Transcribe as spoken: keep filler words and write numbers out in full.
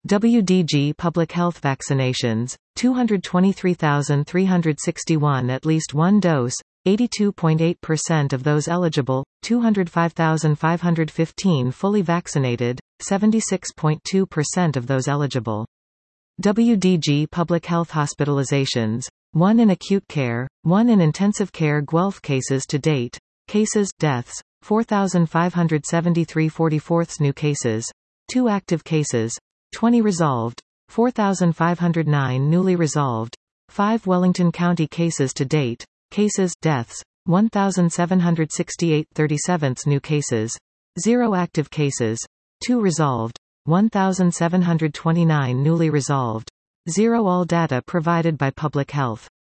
W D G Public Health Vaccinations, two hundred twenty-three thousand three hundred sixty-one at least one dose, eighty-two point eight percent of those eligible, two hundred five thousand five hundred fifteen fully vaccinated, seventy-six point two percent of those eligible. W D G Public Health Hospitalizations, one in acute care, one in intensive care. Guelph cases to date, cases, deaths, four thousand five hundred seventy-three. forty-four new cases, two active cases, twenty resolved, four thousand five hundred nine newly resolved, five Wellington County cases to date, cases, deaths, one thousand seven hundred sixty-eight. thirty-seven new cases, zero active cases, two resolved, one thousand seven hundred twenty-nine newly resolved, zero. All data provided by Public Health.